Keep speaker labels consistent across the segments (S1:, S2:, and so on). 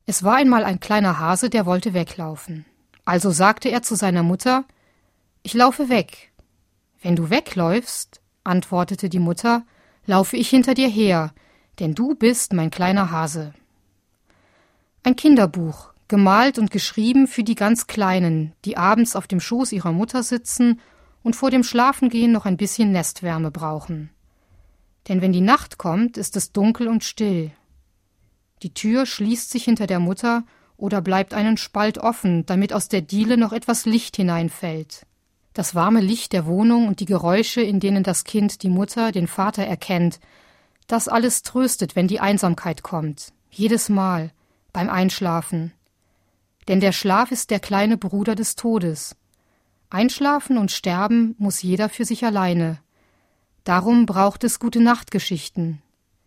S1: Es war einmal ein kleiner Hase, der wollte weglaufen. Also sagte er zu seiner Mutter: »Ich laufe weg.« »Wenn du wegläufst«, antwortete die Mutter, »laufe ich hinter dir her, denn du bist mein kleiner Hase.« Ein Kinderbuch, gemalt und geschrieben für die ganz Kleinen, die abends auf dem Schoß ihrer Mutter sitzen und vor dem Schlafengehen noch ein bisschen Nestwärme brauchen. Denn wenn die Nacht kommt, ist es dunkel und still. Die Tür schließt sich hinter der Mutter oder bleibt einen Spalt offen, damit aus der Diele noch etwas Licht hineinfällt. Das warme Licht der Wohnung und die Geräusche, in denen das Kind die Mutter, den Vater erkennt, das alles tröstet, wenn die Einsamkeit kommt, jedes Mal, beim Einschlafen. Denn der Schlaf ist der kleine Bruder des Todes. Einschlafen und sterben muss jeder für sich alleine. Darum braucht es Gute-Nacht-Geschichten.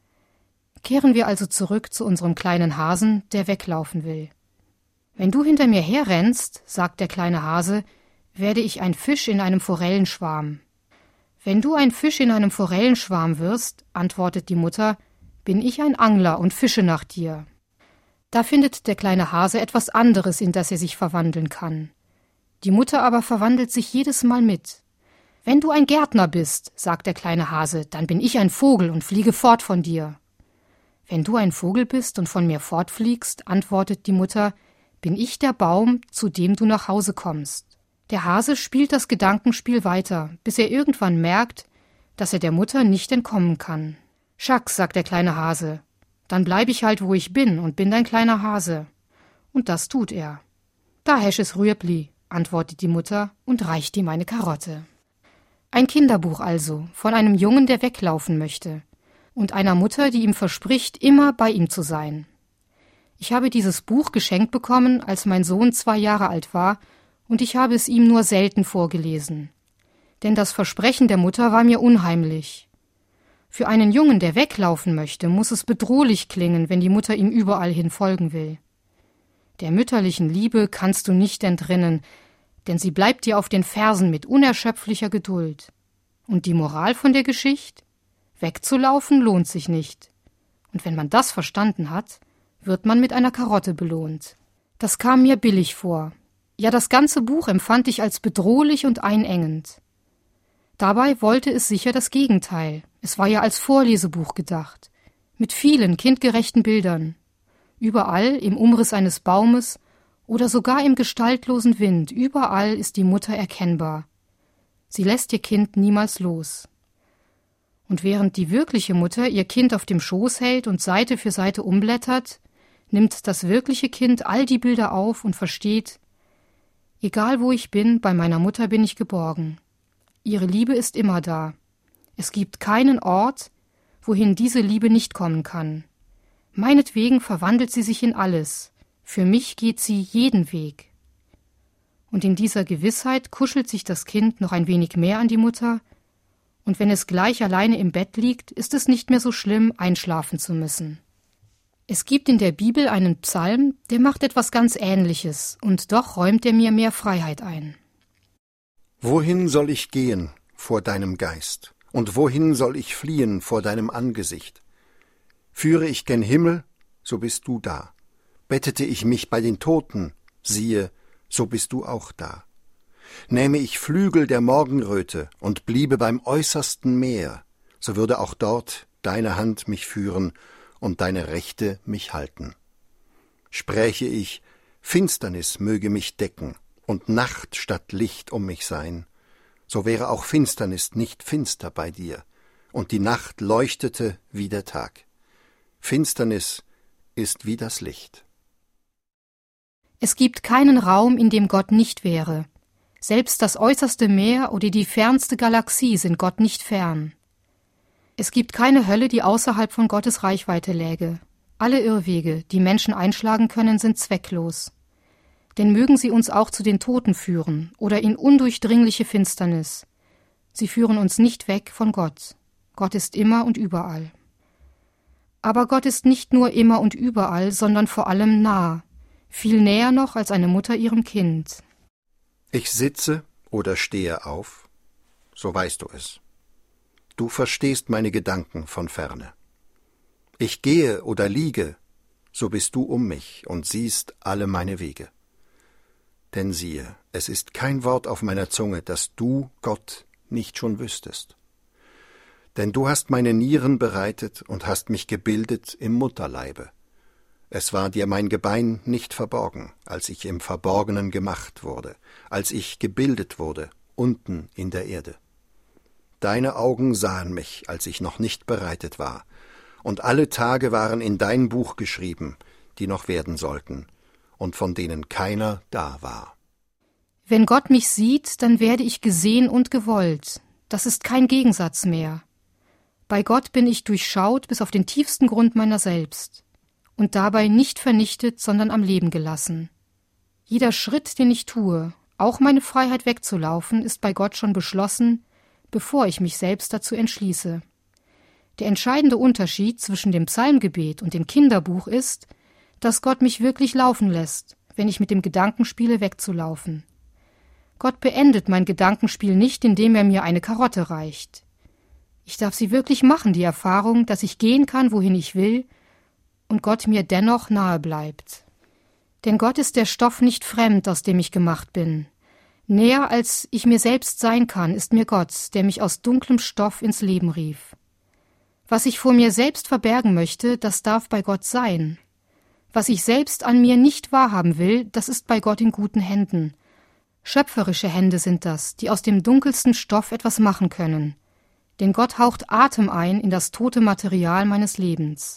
S1: Kehren wir also zurück zu unserem kleinen Hasen, der weglaufen will. »Wenn du hinter mir herrennst«, sagt der kleine Hase, »werde ich ein Fisch in einem Forellenschwarm.« »Wenn du ein Fisch in einem Forellenschwarm wirst«, antwortet die Mutter, »bin ich ein Angler und fische nach dir.« Da findet der kleine Hase etwas anderes, in das er sich verwandeln kann. Die Mutter aber verwandelt sich jedes Mal mit. »Wenn du ein Gärtner bist«, sagt der kleine Hase, »dann bin ich ein Vogel und fliege fort von dir.« »Wenn du ein Vogel bist und von mir fortfliegst«, antwortet die Mutter, »bin ich der Baum, zu dem du nach Hause kommst.« Der Hase spielt das Gedankenspiel weiter, bis er irgendwann merkt, dass er der Mutter nicht entkommen kann. »Schack«, sagt der kleine Hase, »dann bleib ich halt, wo ich bin und bin dein kleiner Hase.« Und das tut er. »Da häsch es Rüebli«, antwortet die Mutter und reicht ihm eine Karotte. Ein Kinderbuch also, von einem Jungen, der weglaufen möchte, und einer Mutter, die ihm verspricht, immer bei ihm zu sein. Ich habe dieses Buch geschenkt bekommen, als mein Sohn 2 Jahre alt war, und ich habe es ihm nur selten vorgelesen. Denn das Versprechen der Mutter war mir unheimlich. Für einen Jungen, der weglaufen möchte, muss es bedrohlich klingen, wenn die Mutter ihm überall hin folgen will. Der mütterlichen Liebe kannst du nicht entrinnen, denn sie bleibt dir auf den Fersen mit unerschöpflicher Geduld. Und die Moral von der Geschichte? Wegzulaufen lohnt sich nicht. Und wenn man das verstanden hat, wird man mit einer Karotte belohnt. Das kam mir billig vor. Ja, das ganze Buch empfand ich als bedrohlich und einengend. Dabei wollte es sicher das Gegenteil. Es war ja als Vorlesebuch gedacht, mit vielen kindgerechten Bildern. Überall im Umriss eines Baumes oder sogar im gestaltlosen Wind, überall ist die Mutter erkennbar. Sie lässt ihr Kind niemals los. Und während die wirkliche Mutter ihr Kind auf dem Schoß hält und Seite für Seite umblättert, nimmt das wirkliche Kind all die Bilder auf und versteht: Egal wo ich bin, bei meiner Mutter bin ich geborgen. Ihre Liebe ist immer da. Es gibt keinen Ort, wohin diese Liebe nicht kommen kann. Meinetwegen verwandelt sie sich in alles. Für mich geht sie jeden Weg. Und in dieser Gewissheit kuschelt sich das Kind noch ein wenig mehr an die Mutter, und wenn es gleich alleine im Bett liegt, ist es nicht mehr so schlimm, einschlafen zu müssen. Es gibt in der Bibel einen Psalm, der macht etwas ganz Ähnliches, und doch räumt er mir mehr Freiheit ein.
S2: Wohin soll ich gehen vor deinem Geist, und wohin soll ich fliehen vor deinem Angesicht? Führe ich gen Himmel, so bist du da. Bettete ich mich bei den Toten, siehe, so bist du auch da. Nähme ich Flügel der Morgenröte und bliebe beim äußersten Meer, so würde auch dort deine Hand mich führen und deine Rechte mich halten. Spräche ich, Finsternis möge mich decken und Nacht statt Licht um mich sein, so wäre auch Finsternis nicht finster bei dir, und die Nacht leuchtete wie der Tag. Finsternis ist wie das Licht.
S1: Es gibt keinen Raum, in dem Gott nicht wäre. Selbst das äußerste Meer oder die fernste Galaxie sind Gott nicht fern. Es gibt keine Hölle, die außerhalb von Gottes Reichweite läge. Alle Irrwege, die Menschen einschlagen können, sind zwecklos. Denn mögen sie uns auch zu den Toten führen oder in undurchdringliche Finsternis. Sie führen uns nicht weg von Gott. Gott ist immer und überall. Aber Gott ist nicht nur immer und überall, sondern vor allem nah. Viel näher noch als eine Mutter ihrem Kind.
S2: Ich sitze oder stehe auf, so weißt du es. Du verstehst meine Gedanken von ferne. Ich gehe oder liege, so bist du um mich und siehst alle meine Wege. Denn siehe, es ist kein Wort auf meiner Zunge, das du, Gott, nicht schon wüsstest. Denn du hast meine Nieren bereitet und hast mich gebildet im Mutterleibe. Es war dir mein Gebein nicht verborgen, als ich im Verborgenen gemacht wurde, als ich gebildet wurde, unten in der Erde. Deine Augen sahen mich, als ich noch nicht bereitet war, und alle Tage waren in dein Buch geschrieben, die noch werden sollten, und von denen keiner da war.
S1: Wenn Gott mich sieht, dann werde ich gesehen und gewollt. Das ist kein Gegensatz mehr. Bei Gott bin ich durchschaut bis auf den tiefsten Grund meiner selbst und dabei nicht vernichtet, sondern am Leben gelassen. Jeder Schritt, den ich tue, auch meine Freiheit wegzulaufen, ist bei Gott schon beschlossen, bevor ich mich selbst dazu entschließe. Der entscheidende Unterschied zwischen dem Psalmgebet und dem Kinderbuch ist, dass Gott mich wirklich laufen lässt, wenn ich mit dem Gedanken spiele, wegzulaufen. Gott beendet mein Gedankenspiel nicht, indem er mir eine Karotte reicht. Ich darf sie wirklich machen, die Erfahrung, dass ich gehen kann, wohin ich will, und Gott mir dennoch nahe bleibt. Denn Gott ist der Stoff nicht fremd, aus dem ich gemacht bin. Näher als ich mir selbst sein kann, ist mir Gott, der mich aus dunklem Stoff ins Leben rief. Was ich vor mir selbst verbergen möchte, das darf bei Gott sein. Was ich selbst an mir nicht wahrhaben will, das ist bei Gott in guten Händen. Schöpferische Hände sind das, die aus dem dunkelsten Stoff etwas machen können. Denn Gott haucht Atem ein in das tote Material meines Lebens.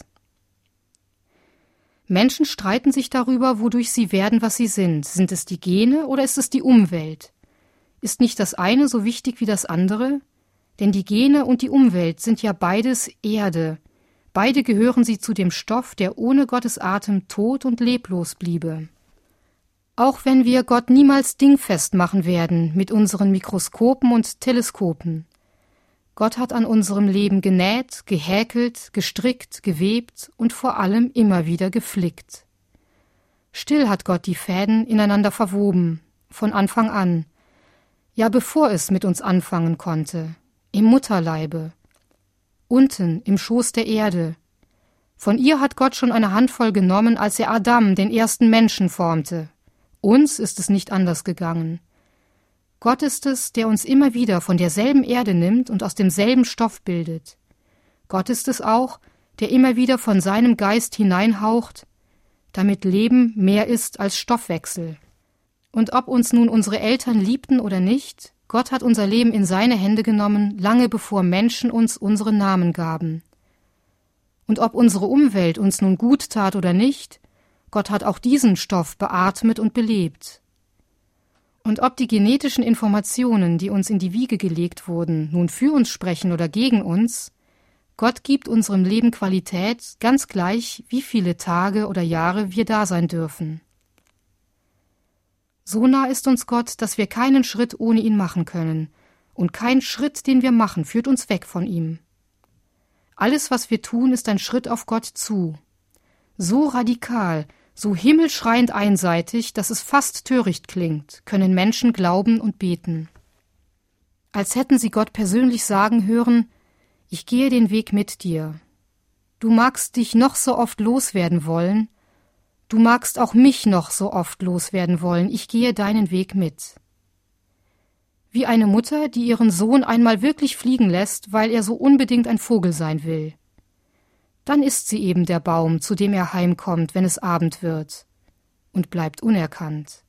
S1: Menschen streiten sich darüber, wodurch sie werden, was sie sind. Sind es die Gene oder ist es die Umwelt? Ist nicht das eine so wichtig wie das andere? Denn die Gene und die Umwelt sind ja beides Erde. Beide gehören sie zu dem Stoff, der ohne Gottes Atem tot und leblos bliebe. Auch wenn wir Gott niemals dingfest machen werden mit unseren Mikroskopen und Teleskopen. Gott hat an unserem Leben genäht, gehäkelt, gestrickt, gewebt und vor allem immer wieder geflickt. Still hat Gott die Fäden ineinander verwoben, von Anfang an. Ja, bevor es mit uns anfangen konnte, im Mutterleibe, unten im Schoß der Erde. Von ihr hat Gott schon eine Handvoll genommen, als er Adam, den ersten Menschen, formte. Uns ist es nicht anders gegangen. Gott ist es, der uns immer wieder von derselben Erde nimmt und aus demselben Stoff bildet. Gott ist es auch, der immer wieder von seinem Geist hineinhaucht, damit Leben mehr ist als Stoffwechsel. Und ob uns nun unsere Eltern liebten oder nicht, Gott hat unser Leben in seine Hände genommen, lange bevor Menschen uns unsere Namen gaben. Und ob unsere Umwelt uns nun gut tat oder nicht, Gott hat auch diesen Stoff beatmet und belebt. Und ob die genetischen Informationen, die uns in die Wiege gelegt wurden, nun für uns sprechen oder gegen uns, Gott gibt unserem Leben Qualität, ganz gleich, wie viele Tage oder Jahre wir da sein dürfen. So nah ist uns Gott, dass wir keinen Schritt ohne ihn machen können, und kein Schritt, den wir machen, führt uns weg von ihm. Alles, was wir tun, ist ein Schritt auf Gott zu. So radikal, so himmelschreiend einseitig, dass es fast töricht klingt, können Menschen glauben und beten. Als hätten sie Gott persönlich sagen hören: Ich gehe den Weg mit dir. Du magst dich noch so oft loswerden wollen, du magst auch mich noch so oft loswerden wollen, ich gehe deinen Weg mit. Wie eine Mutter, die ihren Sohn einmal wirklich fliegen lässt, weil er so unbedingt ein Vogel sein will. Dann ist sie eben der Baum, zu dem er heimkommt, wenn es Abend wird, und bleibt unerkannt.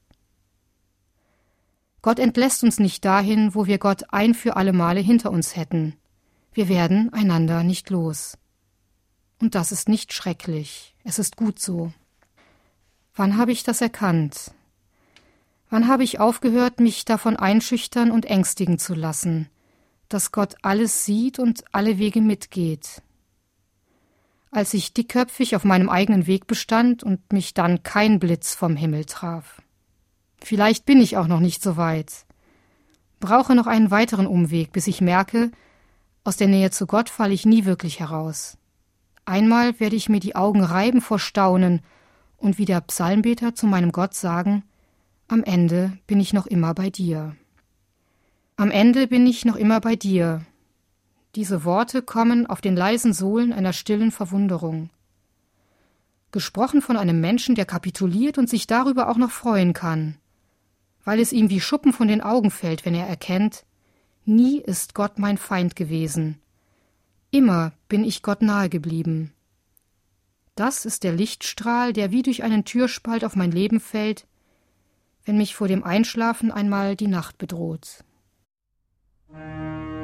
S1: Gott entlässt uns nicht dahin, wo wir Gott ein für alle Male hinter uns hätten. Wir werden einander nicht los. Und das ist nicht schrecklich, es ist gut so. Wann habe ich das erkannt? Wann habe ich aufgehört, mich davon einschüchtern und ängstigen zu lassen, dass Gott alles sieht und alle Wege mitgeht? Als ich dickköpfig auf meinem eigenen Weg bestand und mich dann kein Blitz vom Himmel traf. Vielleicht bin ich auch noch nicht so weit. Brauche noch einen weiteren Umweg, bis ich merke, aus der Nähe zu Gott falle ich nie wirklich heraus. Einmal werde ich mir die Augen reiben vor Staunen und wie der Psalmbeter zu meinem Gott sagen: Am Ende bin ich noch immer bei dir. Am Ende bin ich noch immer bei dir. Diese Worte kommen auf den leisen Sohlen einer stillen Verwunderung. Gesprochen von einem Menschen, der kapituliert und sich darüber auch noch freuen kann, weil es ihm wie Schuppen von den Augen fällt, wenn er erkennt, nie ist Gott mein Feind gewesen. Immer bin ich Gott nahe geblieben. Das ist der Lichtstrahl, der wie durch einen Türspalt auf mein Leben fällt, wenn mich vor dem Einschlafen einmal die Nacht bedroht.